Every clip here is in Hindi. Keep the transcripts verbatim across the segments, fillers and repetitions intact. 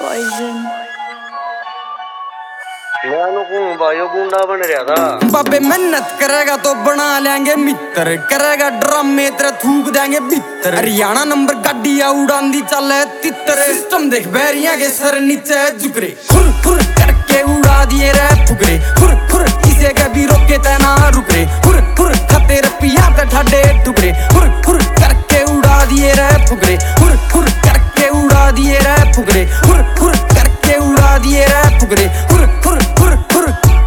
Poison. गुंडा बन रहा था बाबे मेहनत करेगा तो बना लेंगे मित्र, करेगा ड्रामे तेरे थूक देंगे भीतर। हरियाणा नंबर गाड़िया उड़ांदी चले तितर, सिस्टम देख बैरिया के सर नीचे झुकरे, खुर खुर करके उड़ा दिए रे फुकरे, खुर खुर किसे कभी रोके तना रुकरे, खुर खुर खते रपिया ते ठाडे टुकरे, खुर खुर करके उड़ा दिए रे फुकरे, खुर खुर करके उड़ा दिए रे फुकरे, खुर खुर करके उड़ा दिए रे फुकरे, खुर खुर खुर खुर।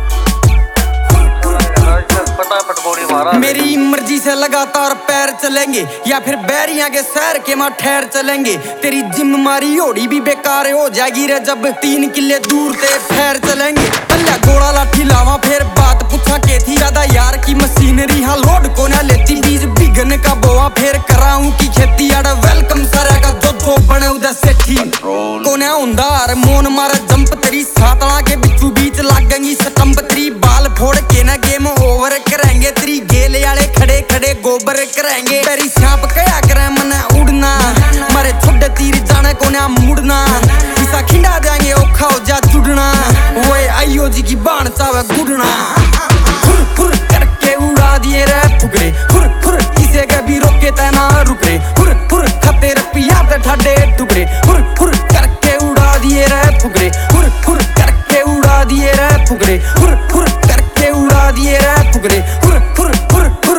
मेरी मर्जी से लगातार पैर चलेंगे या फिर बैरिया के शहर के मां ठहर चलेंगे। तेरी जिम मारी होड़ी भी बेकार हो जाएगी रे जब तीन किले दूर से ठहर चलेंगे। पल्ला घोड़ा लाठी लावा फिर बात पूछा के थी ज्यादा यार की मशीनरी हाँ लोड को ना लेती, बीज बिगन का बोआ फिर कराऊं की खेती। आड़ा वेलकम सारा का जो जो बने उधर सेठी कोने उंदार मोन मारा जंप तेरी सातला के बिचू बीच लागेंगी स्टंप। तेरी बाल फोड़ के ना गेम ओवर करेंगे, तेरी गेले वाले खड़े खड़े गोबर करेंगे। तेरी सांप कया करे मने उड़ना, मारे छोटे तीर जाने को ना मुड़ना, इसा खिंडा देंगे औखा हो जा जुड़ना, वो आईओ जी की बाण चावे गुड़ना। खुर खुर करके उड़ा दिए रे फुकरे, खुर खुर किसे कभी रोके तना रुकरे, खुर खुर खते रपिया ते ठाडे टुकरे, खुर खुर करके उड़ा दिए रे फुकरे, खुर खुर करके उड़ा दिए रे फुकरे, खुर खुर करके उड़ा दिए रे फुकरे, खुर खुर खुर खुर।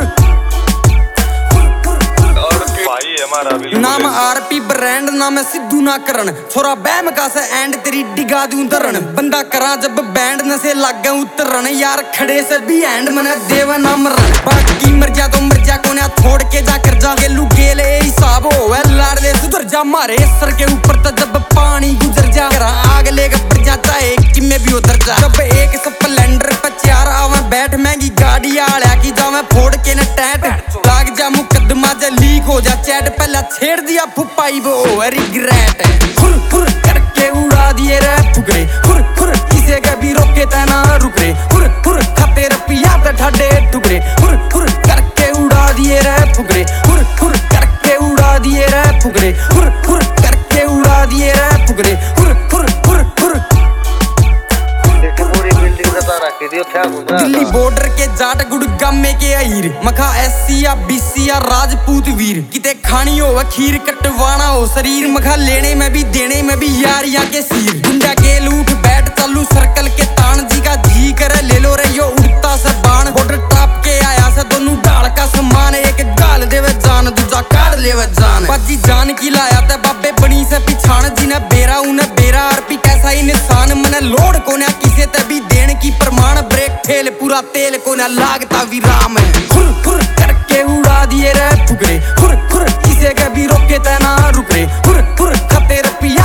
नाम आरपी ब्रांड नाम सिद्धू ना करन, छोरा बैम का से एंड तेरी डिगा दूं धरन। बंदा करा जब बैंड न से लागे उतरन, यार खड़े से भी एंड मने देवा ना मरन। बाकी मर जा तो मर जा कोने छोड़ के जा कर जा, गेलू गेले हिसाब होवे लाड़ दे सुधर जा। मारे सर के ऊपर तो जब पानी गुजर जा, करा आग लेके बढ़ जा चाहे किमे भी उतर जा। जब एक स्प्लेंडर पे चार आवे बैठ महंगी गाड़ी आड़ा की जावे फोड़ के न टैट, लाग जा मुकदमा जे लीक हो जा चैट। पहला छेड़ दिया फुपाई वो रिग्रेट, खुर खुर करके उड़ा दिए रे फुकरे, खुर खुर किसे कभी रोके तना रुकरे, खुर खुर खते रपिया ते ठाडे टुकरे, खुर खुर करके उड़ा दिए रे फुकरे, खुर खुर करके उड़ा दिए रे फुकरे, खुर खुर करके उड़ा दिए रे फुकरे, खुर खुर खुर खुर। दिल्ली बॉर्डर के जाट गुड़गामे के अहीर, मखा एससी या बीसी या राजपूत वीर, किते खानी हो खीर कटवाना हो शरीर, मखा लेने में भी देने में भी यारिया के सीर। गुंडा के लूट बैठ चालू सर्कल के तान, जी का जी करे ले लो रे यो उड़ता से बाण। बॉर्डर टाप के आया से दोनों डाल का समान, एक गाल देवे जान दूजा काट लेवे जान। बाजी जान की लाया ते बाबे बनी से पिछाण, जिन्हें बेरा उन्हें बेरा आरपी कैसा ही निशान। मने लोड को ना किसे ते भी देने की प्रमाण, ब्रेक ठेल पूरा तेल को ना लागता विराम है। खुर खुर करके उड़ा दिए रे फुकरे, खुर खुर किसे कभी रोके तना रुकरे, खुर खुर खते रपिया